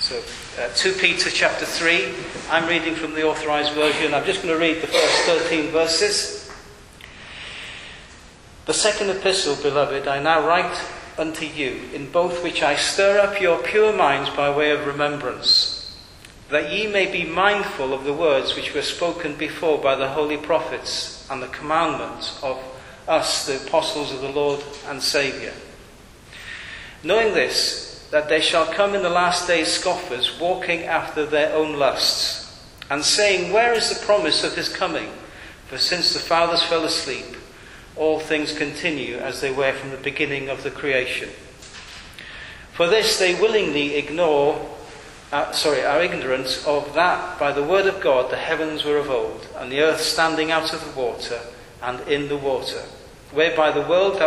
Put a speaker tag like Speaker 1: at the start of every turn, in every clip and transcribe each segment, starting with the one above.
Speaker 1: So 2 Peter chapter 3, I'm reading from the Authorized Version. I'm just going to read the first 13 verses. The second epistle, beloved, I now write unto you, in both which I stir up your pure minds by way of remembrance, that ye may be mindful of the words which were spoken before by the holy prophets, and the commandment of us, the apostles of the Lord and Saviour. Knowing this, that there shall come in the last days scoffers, walking after their own lusts, and saying, where is the promise of his coming? For since the fathers fell asleep, all things continue as they were from the beginning of the creation. For this they willingly are ignorant of that by the word of God the heavens were of old, and the earth standing out of the water and in the water, whereby the world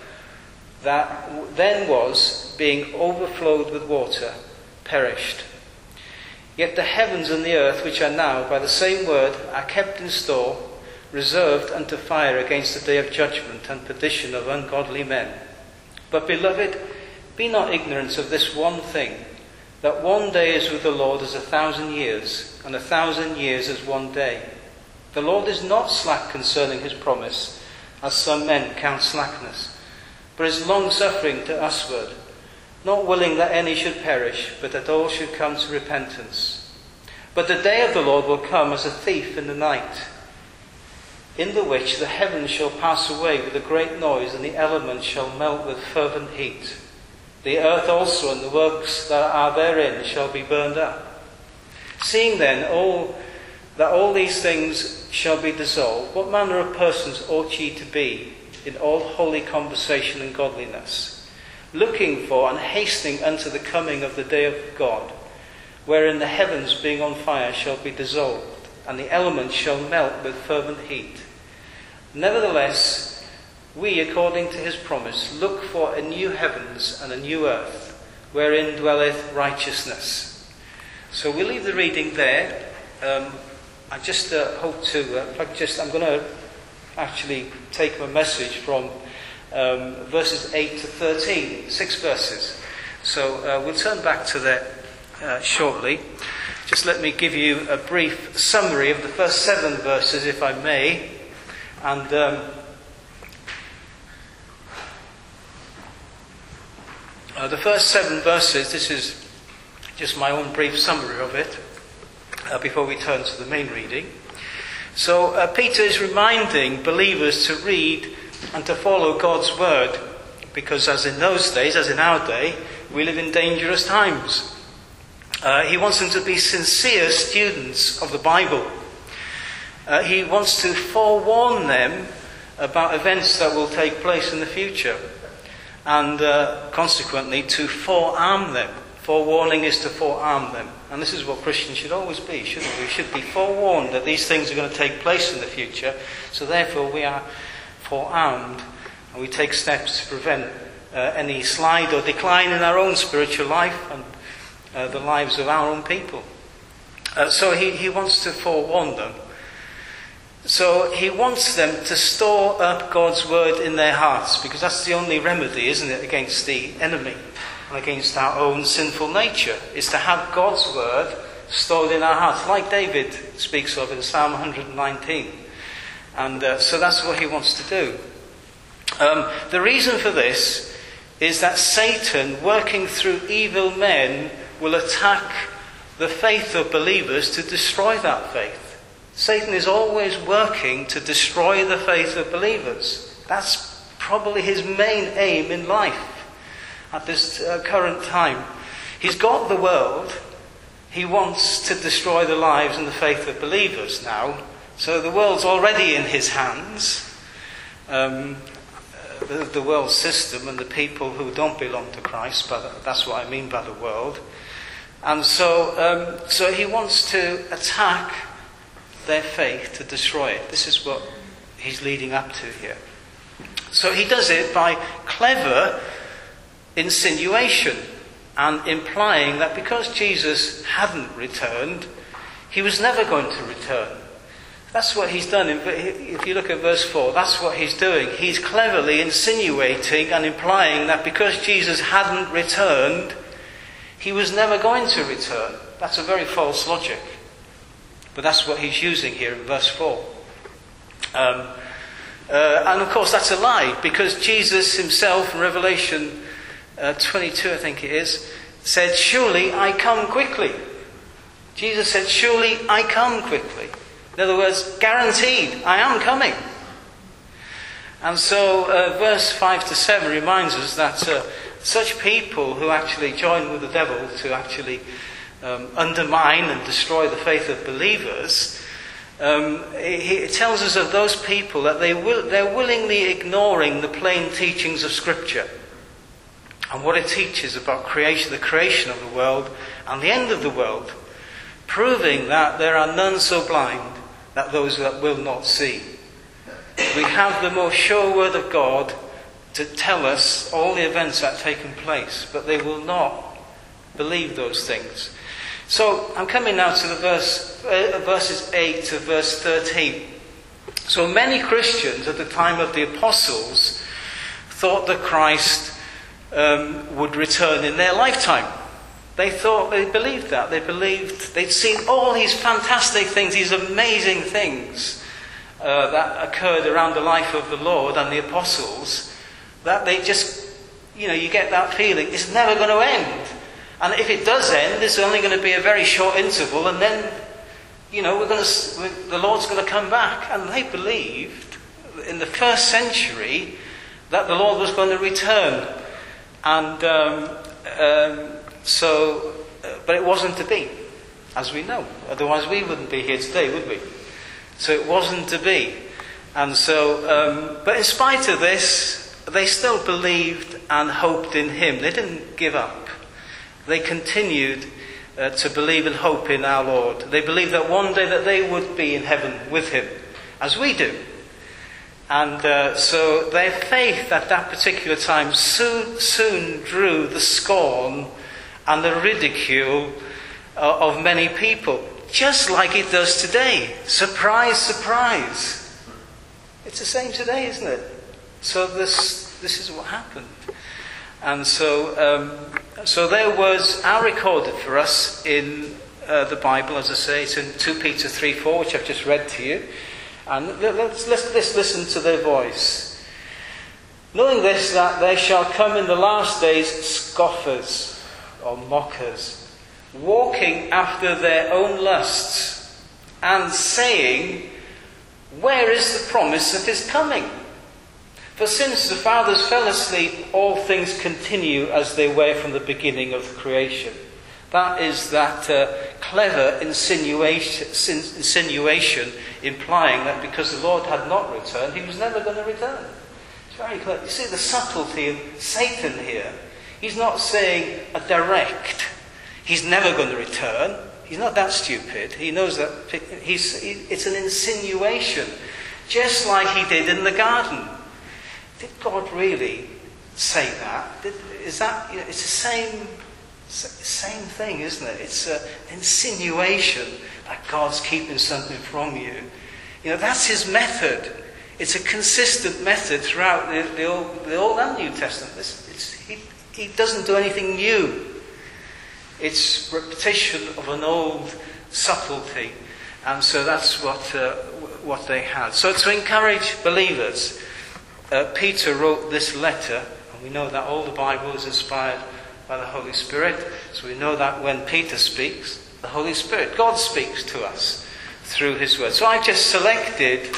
Speaker 1: that then was, being overflowed with water, perished. Yet the heavens and the earth, which are now, by the same word, are kept in store, reserved unto fire against the day of judgment and perdition of ungodly men. But, beloved, be not ignorant of this one thing, that one day is with the Lord as 1,000 years, and 1,000 years as one day. The Lord is not slack concerning his promise, as some men count slackness, but is long-suffering to usward, not willing that any should perish, but that all should come to repentance. But the day of the Lord will come as a thief in the night, in the which the heavens shall pass away with a great noise, and the elements shall melt with fervent heat. The earth also and the works that are therein shall be burned up. Seeing then that all these things shall be dissolved, what manner of persons ought ye to be in all holy conversation and godliness, looking for and hastening unto the coming of the day of God, wherein the heavens being on fire shall be dissolved, and the elements shall melt with fervent heat? Nevertheless, we, according to his promise, look for a new heavens and a new earth, wherein dwelleth righteousness. So we'll leave the reading there. I just hope to, I'm going to actually take a message from verses 8 to 13, 6 verses. So we'll turn back to that shortly. Just let me give you a brief summary of the first 7 verses, if I may. And the first 7 verses, this is just my own brief summary of it, before we turn to the main reading. So Peter is reminding believers to read and to follow God's word, because as in those days, as in our day, we live in dangerous times. He wants them to be sincere students of the Bible. He wants to forewarn them about events that will take place in the future, and consequently to forearm them. Forewarning is to forearm them. And this is what Christians should always be, shouldn't we? We should be forewarned that these things are going to take place in the future, so therefore we are forearmed, and we take steps to prevent any slide or decline in our own spiritual life and the lives of our own people. So he wants to forewarn them. So he wants them to store up God's word in their hearts, because that's the only remedy, isn't it, against the enemy and against our own sinful nature, is to have God's word stored in our hearts, like David speaks of in Psalm 119. And so that's what he wants to do. The reason for this is that Satan, working through evil men, will attack the faith of believers to destroy that faith. Satan is always working to destroy the faith of believers. That's probably his main aim in life at this current time. He's got the world. He wants to destroy the lives and the faith of believers now. So the world's already in his hands. The world system and the people who don't belong to Christ, but that's what I mean by the world. And so he wants to attack their faith, to destroy it. This is what he's leading up to here. So he does it by clever insinuation and implying that because Jesus hadn't returned, he was never going to return. That's what he's done. If you look at verse 4, that's what he's doing. He's cleverly insinuating and implying that because Jesus hadn't returned, he was never going to return. That's a very false logic. But that's what he's using here in verse 4. And of course that's a lie, because Jesus himself in Revelation 22, I think it is, said, "Surely I come quickly." Jesus said, "Surely I come quickly." In other words, guaranteed, I am coming. And so verse 5 to 7 reminds us that such people who actually join with the devil to actually undermine and destroy the faith of believers, it tells us of those people that they're willingly ignoring the plain teachings of Scripture and what it teaches about creation, the creation of the world and the end of the world, proving that there are none so blind that those that will not see. We have the most sure word of God to tell us all the events that have taken place, but they will not believe those things. So I'm coming now to the verses 8 to verse 13. So many Christians at the time of the apostles thought that Christ would return in their lifetime. They believed that. They believed they'd seen all these fantastic things, these amazing things that occurred around the life of the Lord and the apostles, that they just, you get that feeling it's never going to end. And if it does end, it's only going to be a very short interval, and then, the Lord's going to come back. And they believed in the first century that the Lord was going to return. And but it wasn't to be, as we know. Otherwise we wouldn't be here today, would we? So it wasn't to be. And so, but in spite of this, they still believed and hoped in him. They didn't give up. They continued to believe and hope in our Lord. They believed that one day that they would be in heaven with him, as we do. And so their faith at that particular time soon drew the scorn and the ridicule of many people, just like it does today. Surprise, surprise. It's the same today, isn't it? So this is what happened. And so their words are recorded for us in the Bible, as I say. It's in 2 Peter 3:4, which I've just read to you. And let's listen to their voice. "Knowing this, that there shall come in the last days scoffers," or mockers, "walking after their own lusts, and saying, where is the promise of his coming? For since the fathers fell asleep, all things continue as they were from the beginning of creation." That is that clever insinuation implying that because the Lord had not returned, he was never going to return. It's very clever. You see the subtlety of Satan here. He's not saying a direct, he's never going to return. He's not that stupid. He knows that it's an insinuation, just like he did in the garden. Did God really say that? It's the same thing, isn't it? It's an insinuation that God's keeping something from you. That's his method. It's a consistent method throughout the Old and New Testament. He doesn't do anything new. It's repetition of an old subtlety. And so that's what they had. So to encourage believers, Peter wrote this letter, and we know that all the Bible is inspired by the Holy Spirit. So we know that when Peter speaks, the Holy Spirit, God speaks to us through his word. So I've just selected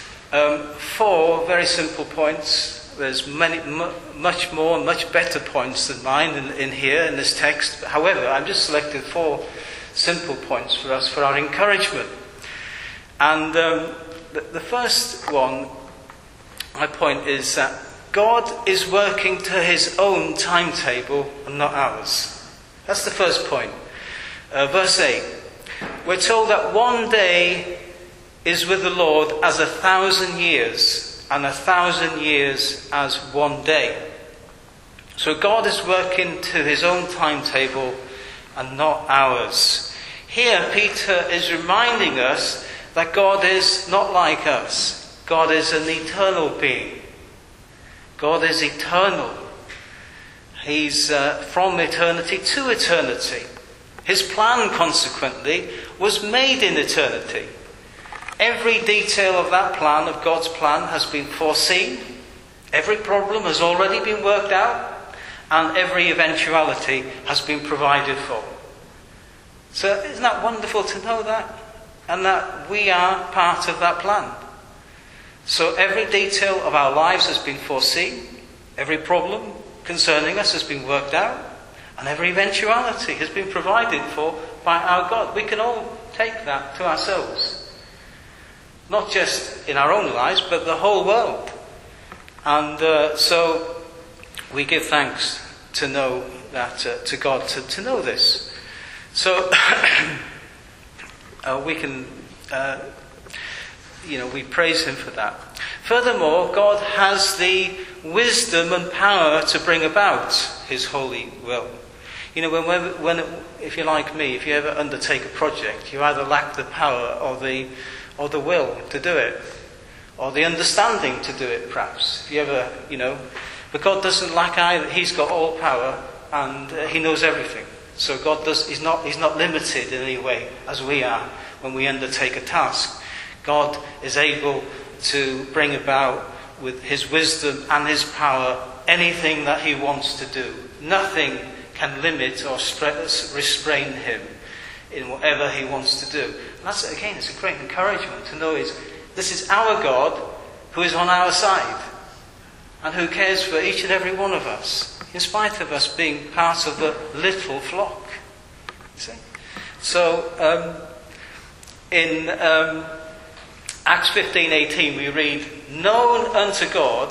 Speaker 1: 4 very simple points. There's much more, much better points than mine in here in this text. However, I've just selected 4 simple points for us for our encouragement. And the first one, my point is that God is working to his own timetable and not ours. That's the first point. Verse 8. We're told that one day is with the Lord as 1,000 years, and 1,000 years as one day. So God is working to his own timetable and not ours. Here Peter is reminding us that God is not like us. God is an eternal being. God is eternal. He's from eternity to eternity. His plan, consequently, was made in eternity. Every detail of that plan, of God's plan, has been foreseen. Every problem has already been worked out. And every eventuality has been provided for. So isn't that wonderful to know that? And that we are part of that plan. So every detail of our lives has been foreseen. Every problem concerning us has been worked out. And every eventuality has been provided for by our God. We can all take that to ourselves. Not just in our own lives, but the whole world. And so we give thanks to know that, to God, to know this. So we can, we praise Him for that. Furthermore, God has the wisdom and power to bring about His holy will. You know, when if you're like me, if you ever undertake a project, you either lack the power or the will to do it, or the understanding to do it, perhaps. If you ever, but God doesn't lack either. He's got all power and He knows everything. So God He's not limited in any way as we are when we undertake a task. God is able to bring about with His wisdom and His power anything that He wants to do. Nothing can limit or restrain Him in whatever He wants to do. And that's, again, it's a great encouragement to know this is our God who is on our side and who cares for each and every one of us, in spite of us being part of the little flock. See? So, in Acts 15:18 we read, "Known unto God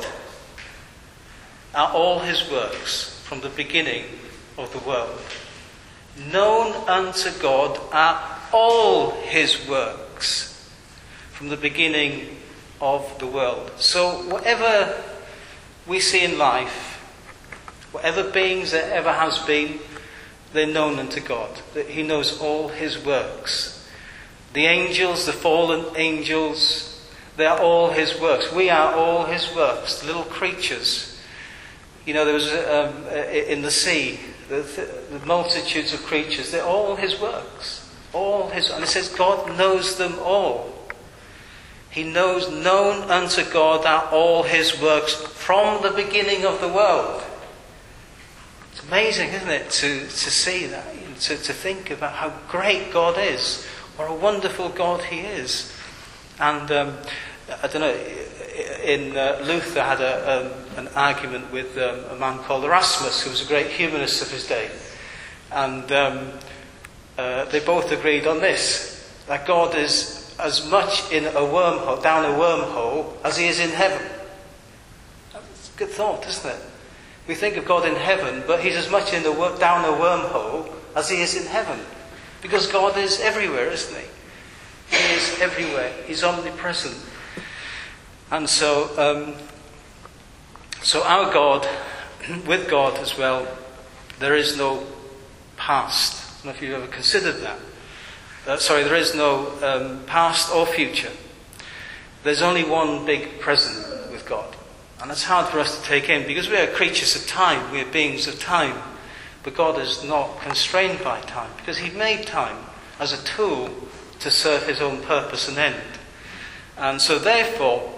Speaker 1: are all His works from the beginning of the world." Known unto God are all His works from the beginning of the world. So whatever we see in life, whatever beings there ever has been, they're known unto God. That He knows all His works. The angels, the fallen angels, they are all His works. We are all His works, little creatures. There was in the sea, the multitudes of creatures, they're all His works. And it says God knows them all. He knows, known unto God are all His works from the beginning of the world. It's amazing, isn't it, to see that, to think about how great God is, what a wonderful God He is. And I don't know, in Luther had an argument with a man called Erasmus, who was a great humanist of his day. And they both agreed on this, that God is as much in a wormhole, down a wormhole, as He is in heaven. That's a good thought, isn't it? We think of God in heaven, but He's as much down a wormhole as He is in heaven. Because God is everywhere, isn't He? He is everywhere. He's omnipresent. And so our God, with God as well, there is no past. I don't know if you've ever considered that. There is no past or future. There's only one big present with God. And it's hard for us to take in because we are creatures of time. We are beings of time. But God is not constrained by time because He made time as a tool to serve His own purpose and end. And so therefore,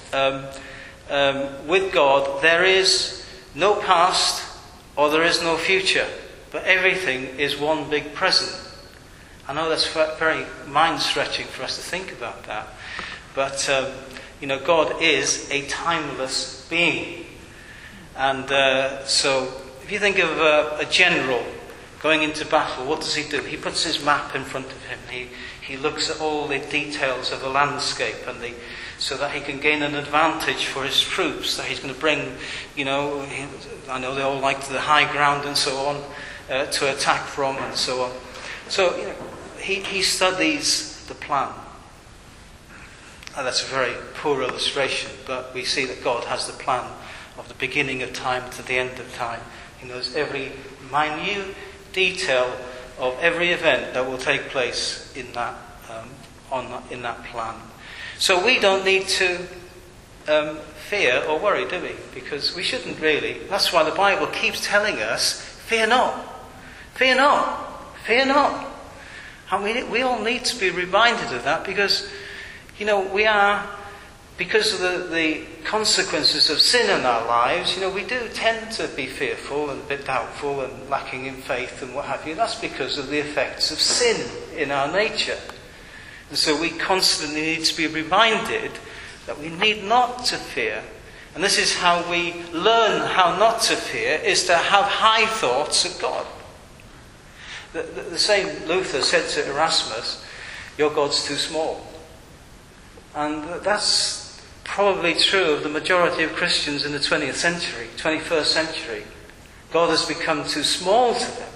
Speaker 1: with God, there is no past or there is no future. But everything is one big present. I know that's very mind-stretching for us to think about that. But, God is a timeless being. And so, if you think of a general going into battle, what does he do? He puts his map in front of him. He looks at all the details of the landscape so that he can gain an advantage for his troops, that he's going to bring, I know they all like the high ground and so on, to attack from and so on. So, he studies the plan. And that's a very poor illustration, but we see that God has the plan of the beginning of time to the end of time. He knows every minute detail of every event that will take place in that plan. So we don't need to fear or worry, do we? Because we shouldn't really. That's why the Bible keeps telling us, fear not, fear not, fear not. And we all need to be reminded of that because, we are, because of the consequences of sin in our lives, we do tend to be fearful and a bit doubtful and lacking in faith and what have you. That's because of the effects of sin in our nature. And so we constantly need to be reminded that we need not to fear. And this is how we learn how not to fear, is to have high thoughts of God. The same Luther said to Erasmus, your God's too small. And that's probably true of the majority of Christians in the 20th century, 21st century. God has become too small to them.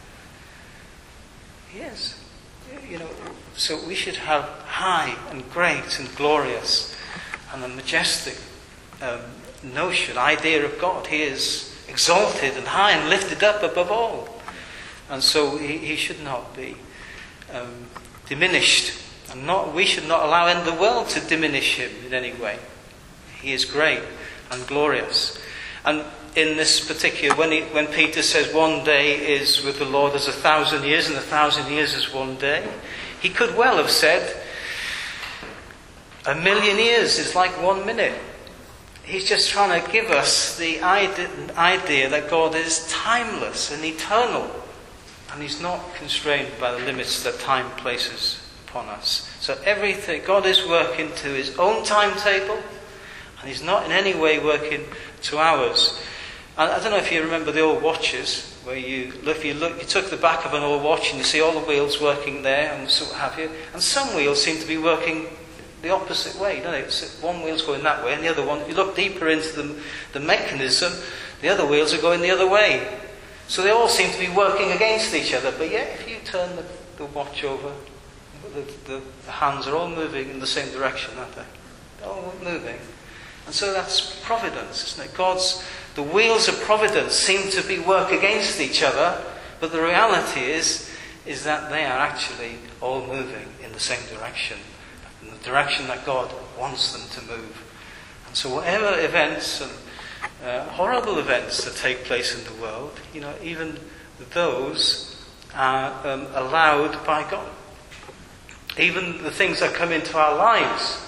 Speaker 1: Yes. So we should have high and great and glorious and a majestic idea of God. He is exalted and high and lifted up above all. And so he should not be diminished. And we should not allow the world to diminish him in any way. He is great and glorious. And in this particular, when Peter says 1 day is with the Lord as 1,000 years and 1,000 years is 1 day, he could well have said 1,000,000 years is like 1 minute. He's just trying to give us the idea that God is timeless and eternal. And he's not constrained by the limits that time places upon us. So everything, God is working to his own timetable, and he's not in any way working to ours. And I don't know if you remember the old watches, where you took the back of an old watch and you see all the wheels working there and so what have you. And some wheels seem to be working the opposite way, don't they? So one wheel's going that way and the other one, if you look deeper into the mechanism, the other wheels are going the other way. So they all seem to be working against each other. But yet, if you turn the watch over, the hands are all moving in the same direction, aren't they? They're all moving. And so that's providence, isn't it? The wheels of providence seem to work against each other, but the reality is that they are actually all moving in the same direction, in the direction that God wants them to move. And so whatever events and horrible events that take place in the world, even those are allowed by God. Even the things that come into our lives.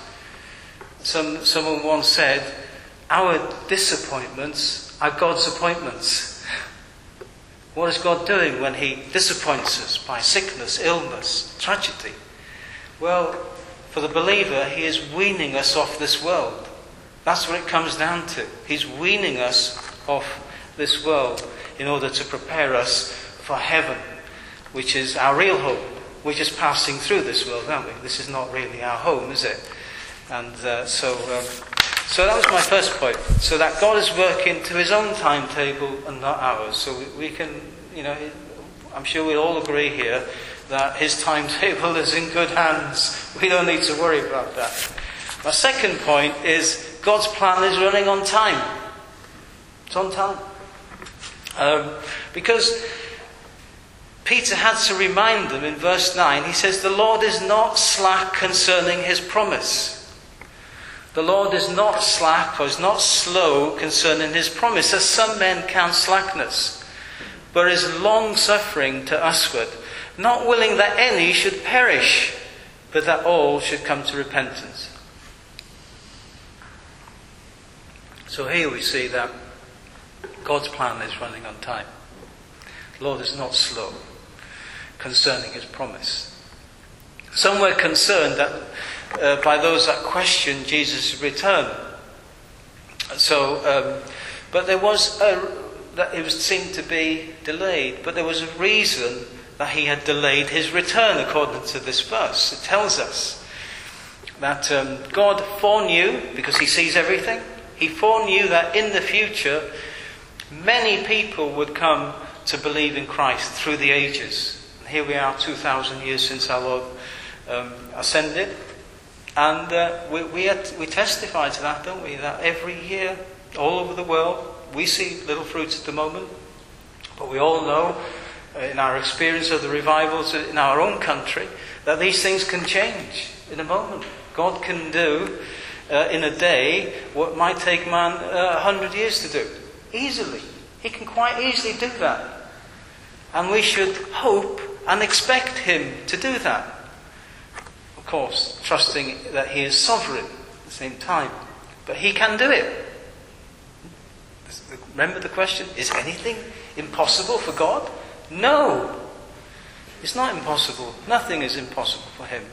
Speaker 1: Someone once said, our disappointments are God's appointments. What is God doing when he disappoints us by sickness, illness, tragedy? Well, for the believer, he is weaning us off this world. That's what it comes down to. He's weaning us off this world in order to prepare us for heaven, which is our real home. We're just passing through this world, aren't we? This is not really our home, is it? And so that was my first point. So that God is working to his own timetable and not ours. So we can, I'm sure we'll all agree here that his timetable is in good hands. We don't need to worry about that. My second point is God's plan is running on time. It's on time. Because Peter had to remind them in verse 9, he says, the Lord is not slack concerning his promise. The Lord is not slack or is not slow concerning his promise, as some men count slackness, but is long-suffering to usward, not willing that any should perish, but that all should come to repentance. So here we see that God's plan is running on time. The Lord is not slow concerning his promise. Some were concerned that by those that questioned Jesus' return. But there was that it seemed to be delayed. But there was a reason that he had delayed his return, according to this verse. It tells us that God foreknew, because he sees everything, he foreknew that in the future many people would come to believe in Christ through the ages. And here we are 2,000 years since our Lord ascended. And we testify to that, don't we? That every year, all over the world, we see little fruits at the moment. But we all know, in our experience of the revivals in our own country, that these things can change in a moment. God can do in a day what might take man 100 years to do. Easily. He can quite easily do that. And we should hope and expect him to do that. Of course, trusting that he is sovereign at the same time. But he can do it. Remember the question, is anything impossible for God? No. It's not impossible. Nothing is impossible for him.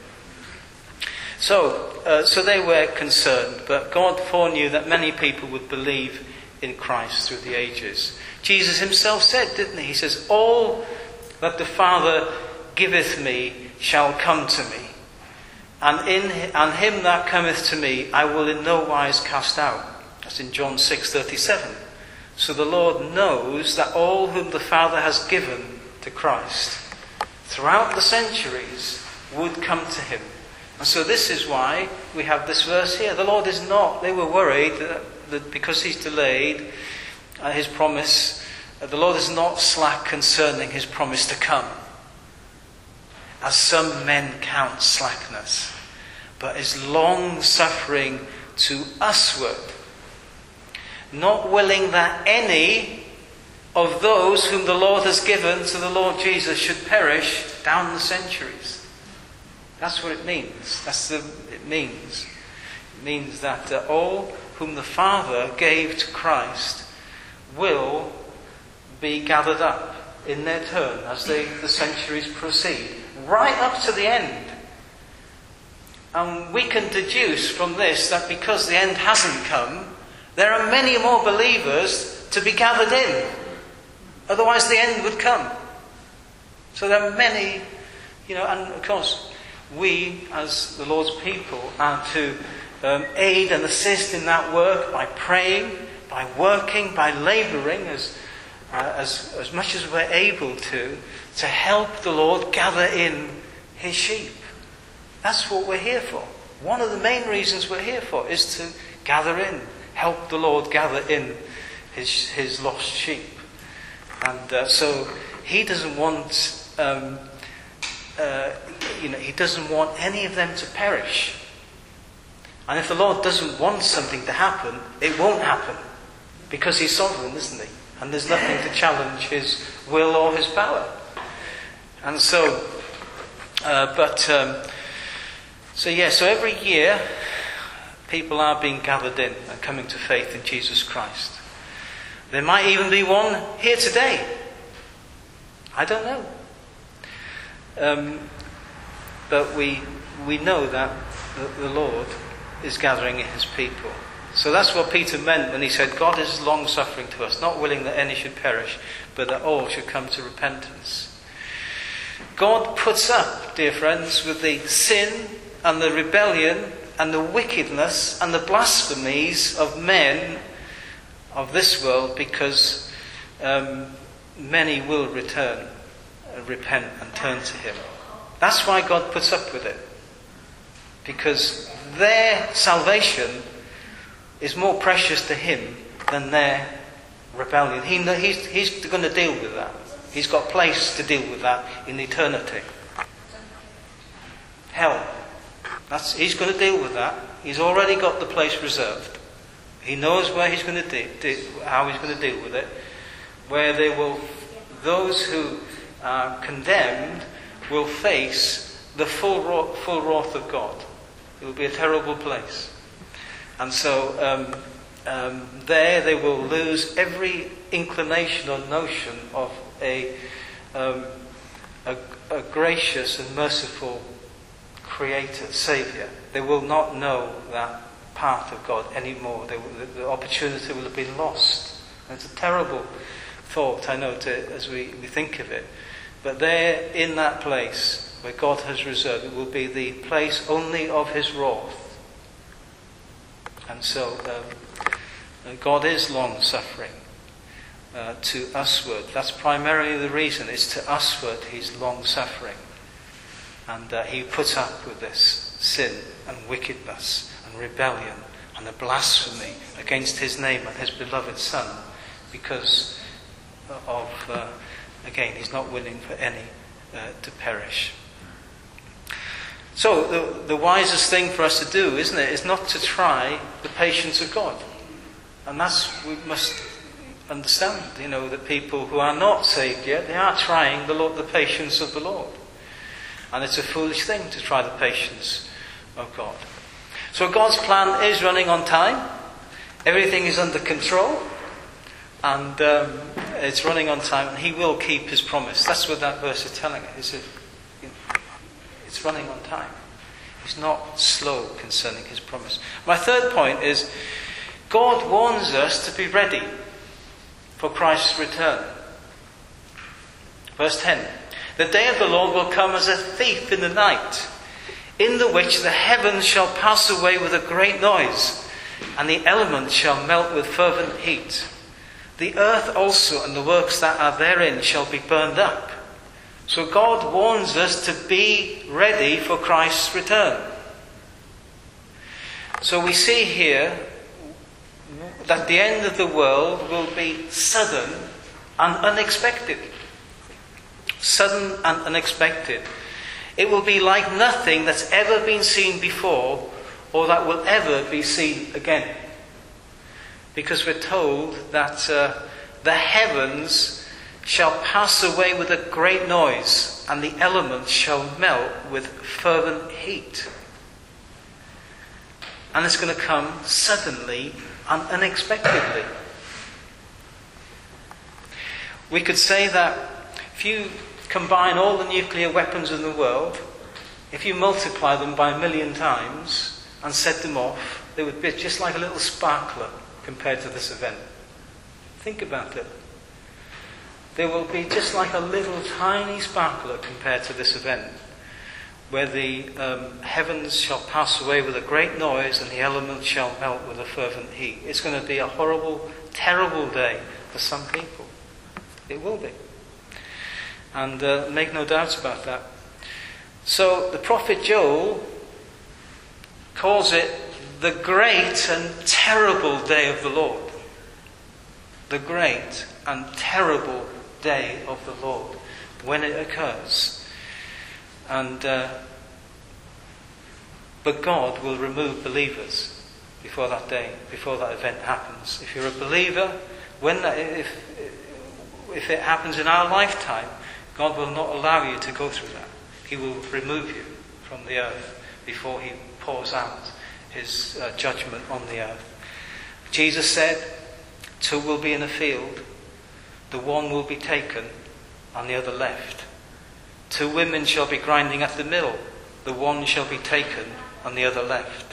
Speaker 1: So they were concerned, but God foreknew that many people would believe in Christ through the ages. Jesus himself said, didn't he? He says, all that the Father giveth me shall come to me. And him that cometh to me I will in no wise cast out. That's in John 6:37. So the Lord knows that all whom the Father has given to Christ throughout the centuries would come to him. And so this is why we have this verse here. The Lord is not, they were worried that because he's delayed his promise, the Lord is not slack concerning his promise to come, as some men count slackness, but is long suffering to usward, not willing that any of those whom the Lord has given to the Lord Jesus should perish down the centuries. That's what it means. It means that all whom the Father gave to Christ will be gathered up in their turn as the centuries proceed, right up to the end. And we can deduce from this that because the end hasn't come, there are many more believers to be gathered in. Otherwise the end would come. So there are many, and of course, we, as the Lord's people, are to aid and assist in that work by praying, by working, by labouring as much as we're able to help the Lord gather in his sheep. That's what we're here for. One of the main reasons we're here for is to gather in, help the Lord gather in his lost sheep. And so he doesn't want he doesn't want any of them to perish. And if the Lord doesn't want something to happen, it won't happen. Because he's sovereign, isn't he? And there's nothing to challenge his will or his power. And so, so every year, people are being gathered in and coming to faith in Jesus Christ. There might even be one here today. I don't know. But we know that the Lord is gathering in his people. So that's what Peter meant when he said, God is long-suffering to us, not willing that any should perish, but that all should come to repentance. God puts up, dear friends, with the sin and the rebellion and the wickedness and the blasphemies of men of this world because many will repent and turn to him. That's why God puts up with it. Because their salvation is more precious to him than their rebellion. He's going to deal with that. He's got a place to deal with that in eternity. Hell. He's going to deal with that. He's already got the place reserved. He knows where he's going to how he's going to deal with it. Where those who are condemned will face the full wrath of God. It will be a terrible place. And so there they will lose every inclination or notion of a gracious and merciful Creator, Saviour. They will not know that part of God anymore. The opportunity will have been lost. And it's a terrible thought, I know, as we think of it. But there, in that place where God has reserved, it will be the place only of his wrath. And so God is long-suffering to usward. That's primarily the reason. It's to usward he's long-suffering. And he puts up with this sin and wickedness and rebellion and the blasphemy against his name and his beloved Son because of... Again, he's not willing for any to perish. So the wisest thing for us to do, isn't it, is not to try the patience of God. And we must understand, that people who are not saved yet, they are trying the patience of the Lord. And it's a foolish thing to try the patience of God. So God's plan is running on time. Everything is under control. And it's running on time, and He will keep His promise. That's what that verse is telling us. It's running on time. He's not slow concerning His promise. My third point is, God warns us to be ready for Christ's return. Verse 10. The day of the Lord will come as a thief in the night, in the which the heavens shall pass away with a great noise, and the elements shall melt with fervent heat. The earth also and the works that are therein shall be burned up. So God warns us to be ready for Christ's return. So we see here that the end of the world will be sudden and unexpected. Sudden and unexpected. It will be like nothing that's ever been seen before, or that will ever be seen again. Because we're told that the heavens shall pass away with a great noise, and the elements shall melt with fervent heat. And it's going to come suddenly and unexpectedly. We could say that if you combine all the nuclear weapons in the world, if you multiply them by 1 million times and set them off, they would be just like a little sparkler compared to this event. Think about it. They will be just like a little tiny sparkler compared to this event, where the heavens shall pass away with a great noise and the elements shall melt with a fervent heat. It's going to be a horrible, terrible day for some people. It will be. And make no doubts about that. So the prophet Joel calls it the great and terrible day of the Lord. The great and terrible day of the Lord, when it occurs. And but God will remove believers before that day, before that event happens. If you're a believer, if it happens in our lifetime, God will not allow you to go through that. He will remove you from the earth before He pours out His judgment on the earth. Jesus said, 2 will be in a field, the one will be taken and the other left. 2 women shall be grinding at the mill, the one shall be taken and the other left.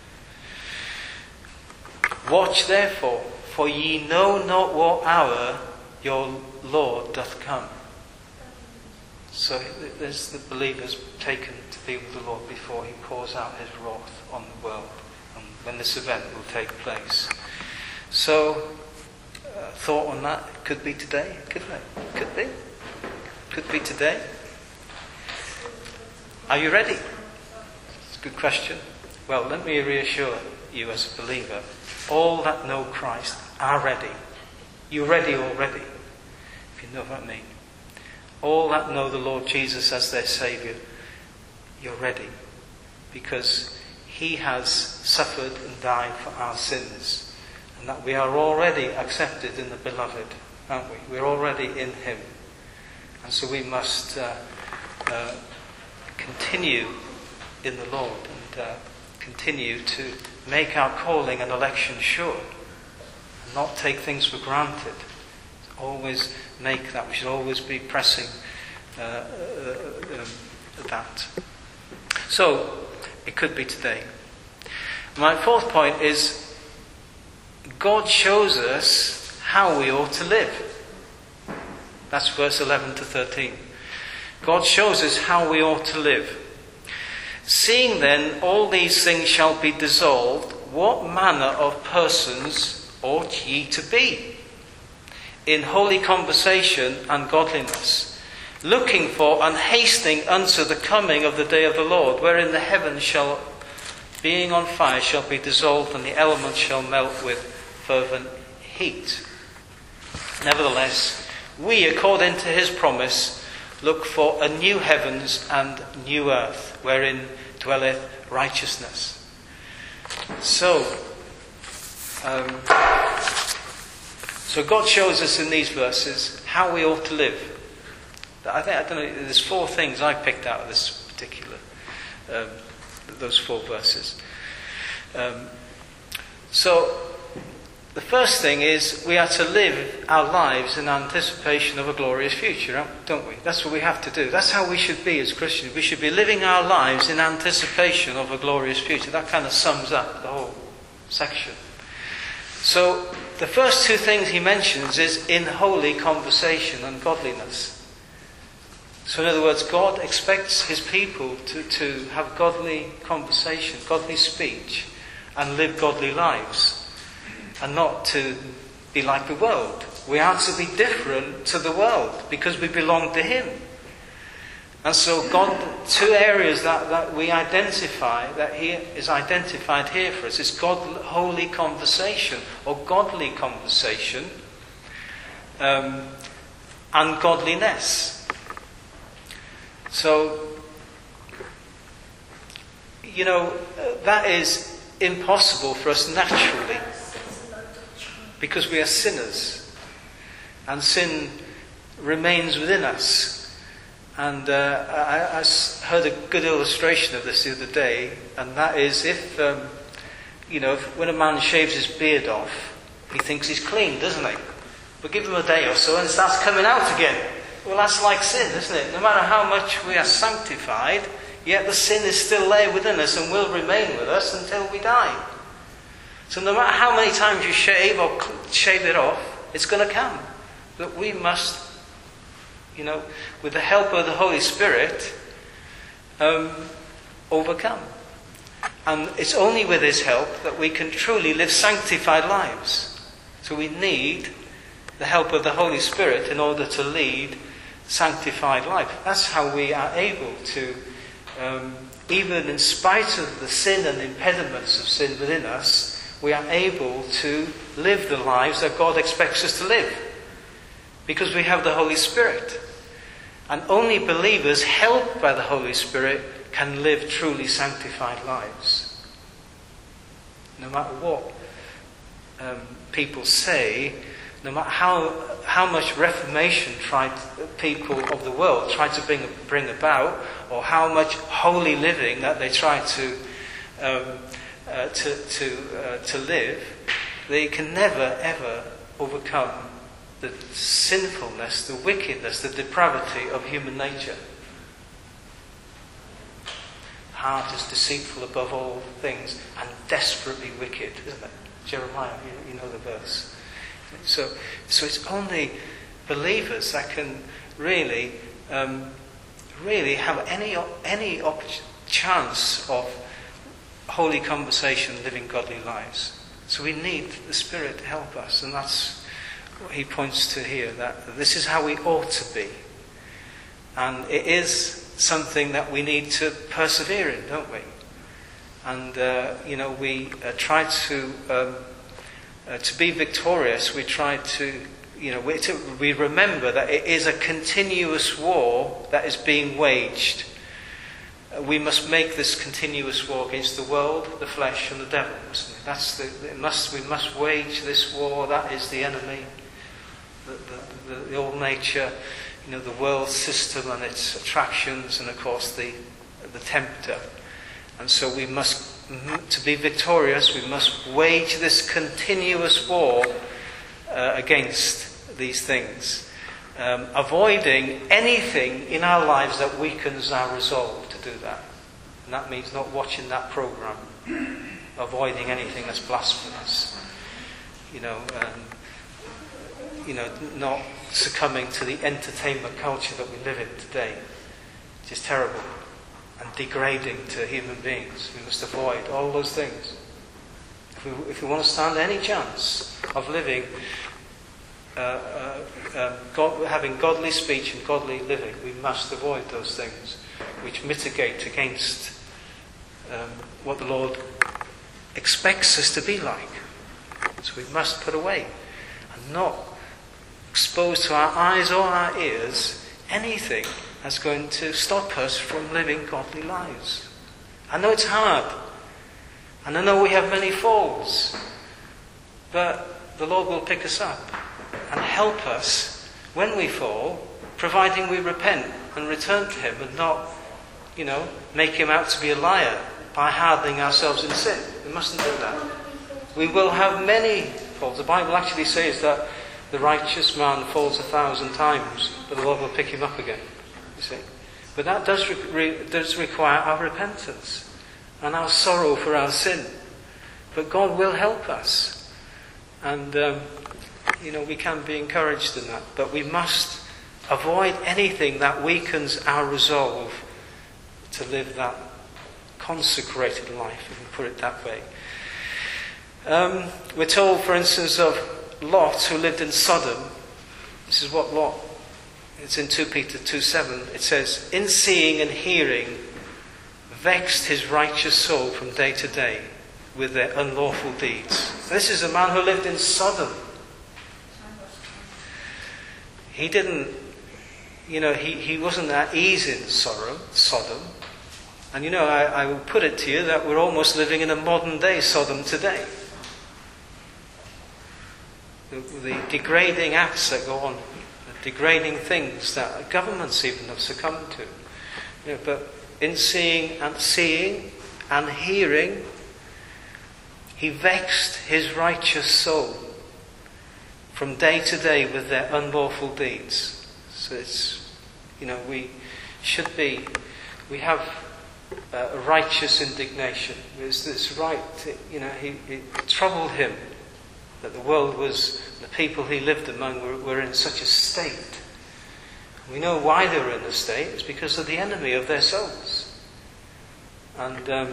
Speaker 1: Watch therefore, for ye know not what hour your Lord doth come. So there's the believers taken to be with the Lord before He pours out His wrath on the world, and when this event will take place. So, thought on that. It could be today, couldn't it? Could be. Could be today. Are you ready? It's a good question. Well, let me reassure you as a believer, all that know Christ are ready. You're ready already, if you know what I mean. All that know the Lord Jesus as their Saviour, you're ready. Because He has suffered and died for our sins. And that we are already accepted in the Beloved, aren't we? We're already in Him. And so we must continue in the Lord and continue to make our calling and election sure. And not take things for granted. Always make that. We should always be pressing that. So, it could be today. My fourth point is, God shows us how we ought to live. That's verse 11 to 13. God shows us how we ought to live. Seeing then all these things shall be dissolved, what manner of persons ought ye to be? In holy conversation and godliness, looking for and hastening unto the coming of the day of the Lord, wherein the heavens shall, being on fire, shall be dissolved, and the elements shall melt with fervent heat. Nevertheless, we, according to His promise, look for a new heavens and new earth, wherein dwelleth righteousness. So God shows us in these verses how we ought to live. I don't know, there's 4 things I picked out of this particular, those 4 verses. So the first thing is we are to live our lives in anticipation of a glorious future, don't we? That's what we have to do. That's how we should be as Christians. We should be living our lives in anticipation of a glorious future. That kind of sums up the whole section. So the first 2 things he mentions is in holy conversation and godliness. So in other words, God expects his people to have godly conversation, godly speech, and live godly lives, and not to be like the world. We are to be different to the world because we belong to him. And so God, 2 areas that we identify, that he is identified here for us, is holy conversation or godly conversation, and godliness. So, that is impossible for us naturally because we are sinners and sin remains within us. And I heard a good illustration of this the other day, and that is if when a man shaves his beard off, he thinks he's clean, doesn't he? But give him a day or so and it starts coming out again. Well, that's like sin, isn't it? No matter how much we are sanctified, yet the sin is still there within us and will remain with us until we die. So no matter how many times you shave or shave it off, it's going to come. But we must, with the help of the Holy Spirit, overcome. And it's only with his help that we can truly live sanctified lives. So we need the help of the Holy Spirit in order to lead sanctified life. That's how we are able to, even in spite of the sin and impediments of sin within us, we are able to live the lives that God expects us to live. Because we have the Holy Spirit. And only believers helped by the Holy Spirit can live truly sanctified lives. No matter what people say, no matter how much reformation people of the world tried to bring about, or how much holy living that they try to live, they can never ever overcome the sinfulness, the wickedness, the depravity of human nature. The heart is deceitful above all things and desperately wicked, isn't it? Jeremiah, you know the verse. So it's only believers that can really have any chance of holy conversation, living godly lives. So we need the Spirit to help us, and that's what he points to here, that this is how we ought to be. And it is something that we need to persevere in, don't we? And, we try to be victorious. We try to, we remember that it is a continuous war that is being waged. We must make this continuous war against the world, the flesh, and the devil. We must wage this war. That is the enemy, the old nature, the world system and its attractions, and of course the tempter. And so we must, to be victorious, we must wage this continuous war against these things, avoiding anything in our lives that weakens our resolve to do that. And that means not watching that program, avoiding anything that's blasphemous, not succumbing to the entertainment culture that we live in today, which is terrible and degrading to human beings. We must avoid all those things. If we want to stand any chance of living, having godly speech and godly living, we must avoid those things which mitigate against what the Lord expects us to be like. So we must put away and not expose to our eyes or our ears anything that's going to stop us from living godly lives. I know it's hard. And I know we have many falls. But the Lord will pick us up and help us when we fall, providing we repent and return to Him and not, make Him out to be a liar by hardening ourselves in sin. We mustn't do that. We will have many falls. The Bible actually says that the righteous man falls 1,000 times, but the Lord will pick him up again. You see? But that does require our repentance and our sorrow for our sin. But God will help us. And, we can be encouraged in that. But we must avoid anything that weakens our resolve to live that consecrated life, if we put it that way. We're told, for instance, of Lot, who lived in Sodom. This is what Lot, it's in 2 Peter 2:7. It says, "In seeing and hearing, vexed his righteous soul from day to day with their unlawful deeds." This is a man who lived in Sodom. He didn't, he wasn't at ease in Sodom. And I will put it to you that we're almost living in a modern day Sodom today. The degrading acts that go on, the degrading things that governments even have succumbed to. But in seeing and hearing, he vexed his righteous soul from day to day with their unlawful deeds. So it's, we have a righteous indignation. It's right, it troubled him that the world the people he lived among were in such a state. We know why they were in the state. It's because of the enemy of their souls. And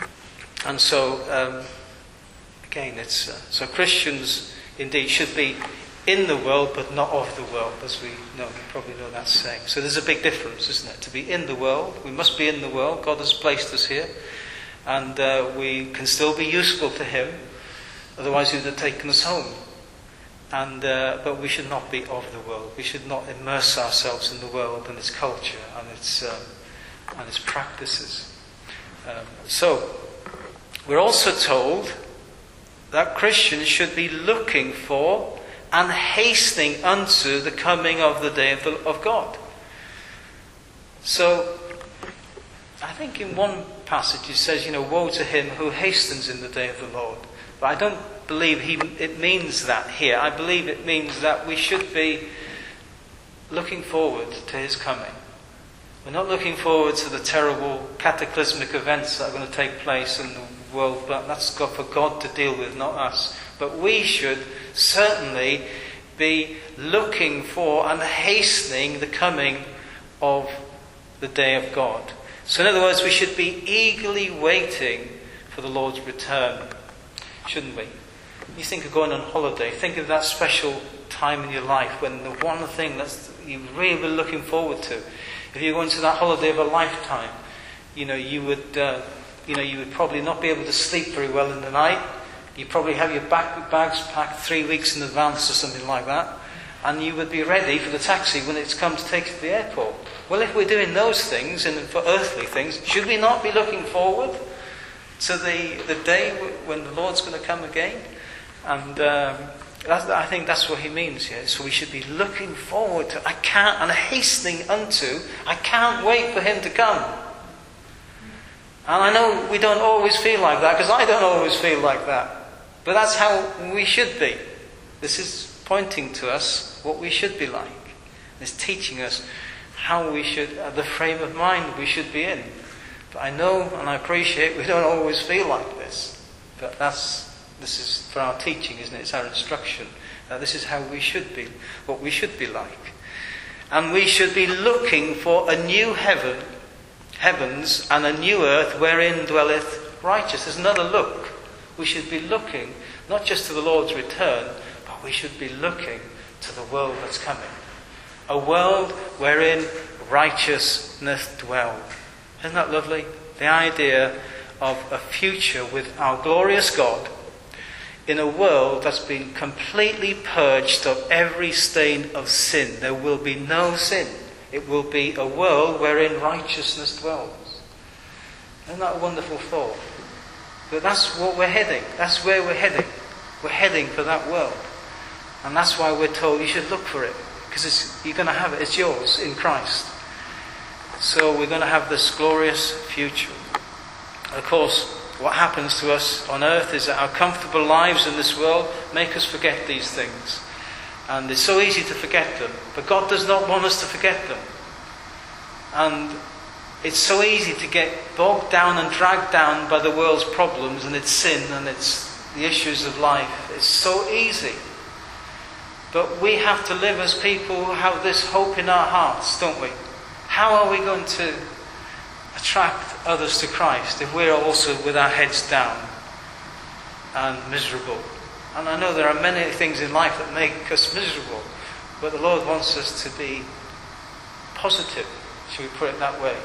Speaker 1: so, again, so Christians indeed should be in the world but not of the world, as we know. You probably know that saying. So there's a big difference, isn't it? To be in the world, we must be in the world. God has placed us here, and we can still be useful to Him. Otherwise, He would have taken us home. But we should not be of the world. We should not immerse ourselves in the world and its culture and its practices. So we're also told that Christians should be looking for and hastening unto the coming of the day of God. So I think in one passage it says, woe to him who hastens in the day of the Lord. But I don't believe it means that here. I believe it means that we should be looking forward to His coming. We're not looking forward to the terrible cataclysmic events that are going to take place in the world, but that's for God to deal with, not us. But we should certainly be looking for and hastening the coming of the day of God. So in other words, we should be eagerly waiting for the Lord's return, shouldn't we? You think of going on holiday, think of that special time in your life when the one thing that you really were looking forward to. If you're going to that holiday of a lifetime, you would probably not be able to sleep very well in the night. You probably have your bags packed 3 weeks in advance or something like that, and you would be ready for the taxi when it's come to take you to the airport. Well, if we're doing those things, and for earthly things, should we not be looking forward to the day when the Lord's going to come again? And I think that's what he means here. So we should be looking forward to, and hastening unto, I can't wait for Him to come. And I know we don't always feel like that, because I don't always feel like that. But that's how we should be. This is pointing to us what we should be like. It's teaching us how we should, the frame of mind we should be in. But I know and I appreciate we don't always feel like this. But this is for our teaching, isn't it? It's our instruction. This is how we should be, what we should be like. And we should be looking for a new heavens and a new earth wherein dwelleth righteousness. There's another look. We should be looking not just to the Lord's return, but we should be looking to the world that's coming. A world wherein righteousness dwells. Isn't that lovely? The idea of a future with our glorious God in a world that's been completely purged of every stain of sin. There will be no sin. It will be a world wherein righteousness dwells. Isn't that a wonderful thought? But that's what we're heading. That's where we're heading. We're heading for that world. And that's why we're told you should look for it. Because you're going to have it. It's yours in Christ. So we're going to have this glorious future. And of course, what happens to us on earth is that our comfortable lives in this world make us forget these things. And it's so easy to forget them. But God does not want us to forget them. And it's so easy to get bogged down and dragged down by the world's problems and its sin and its the issues of life. It's so easy. But we have to live as people who have this hope in our hearts, don't we? How are we going to attract others to Christ if we're also with our heads down and miserable? And I know there are many things in life that make us miserable, but the Lord wants us to be positive, shall we put it that way?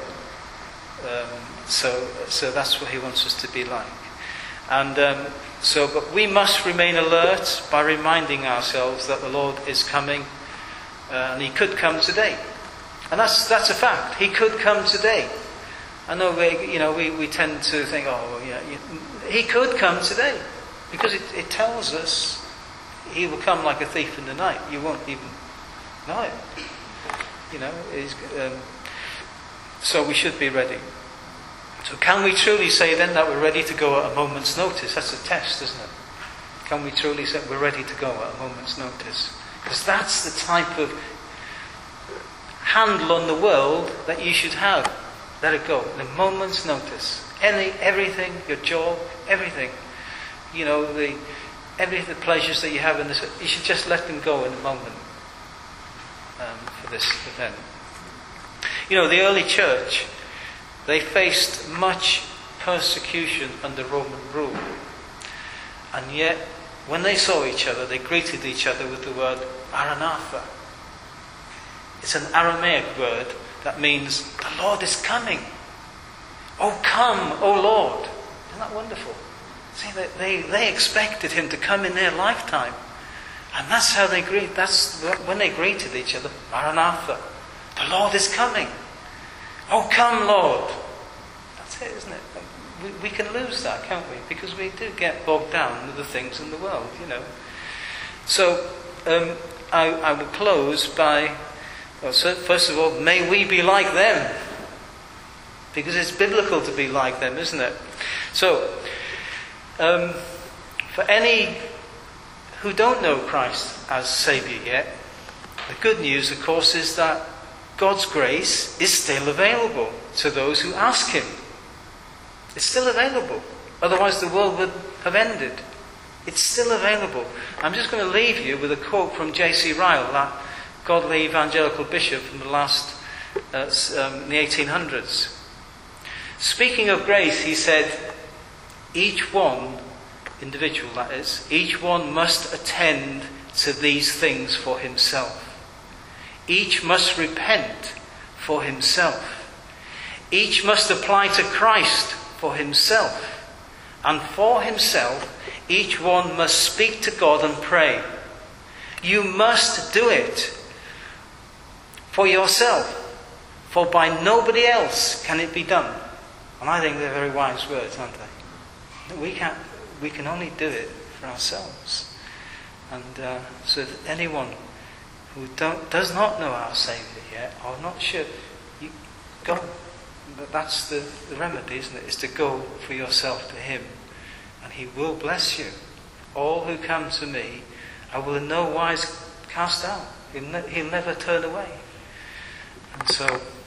Speaker 1: So that's what He wants us to be like. And but we must remain alert by reminding ourselves that the Lord is coming, and He could come today. And that's a fact. He could come today. I know we tend to think, He could come today, because it tells us He will come like a thief in the night. You won't even know it. So we should be ready. So can we truly say then that we're ready to go at a moment's notice? That's a test, isn't it? Can we truly say we're ready to go at a moment's notice? Because that's the type of handle on the world that you should have. Let it go. In a moment's notice. Everything, your job, everything. The pleasures that you have in this, you should just let them go in a moment for this event. The early church, they faced much persecution under Roman rule. And yet, when they saw each other, they greeted each other with the word Maranatha. It's an Aramaic word that means, the Lord is coming. Oh, come, oh Lord. Isn't that wonderful? See, they expected Him to come in their lifetime. And that's how they greet. That's when they greeted each other. Maranatha. The Lord is coming. Oh, come, Lord. That's it, isn't it? We can lose that, can't we? Because we do get bogged down with the things in the world, So, I will close by, first of all, may we be like them. Because it's biblical to be like them, isn't it? So, for any who don't know Christ as Saviour yet, the good news, of course, is that God's grace is still available to those who ask Him. It's still available. Otherwise the world would have ended. It's still available. I'm just going to leave you with a quote from J.C. Ryle, that godly evangelical bishop from the the 1800s. Speaking of grace, he said, each one, individual that is, each one must attend to these things for himself. Each must repent for himself. Each must apply to Christ for himself. And for himself, each one must speak to God and pray. You must do it for yourself, for by nobody else can it be done. And I think they're very wise words, aren't they? We can only do it for ourselves. And so if anyone who does not know our Saviour yet, or not sure, you go. That's the remedy, isn't it? Is to go for yourself to Him, and He will bless you. All who come to me, I will in no wise cast out. He'll never turn away. And so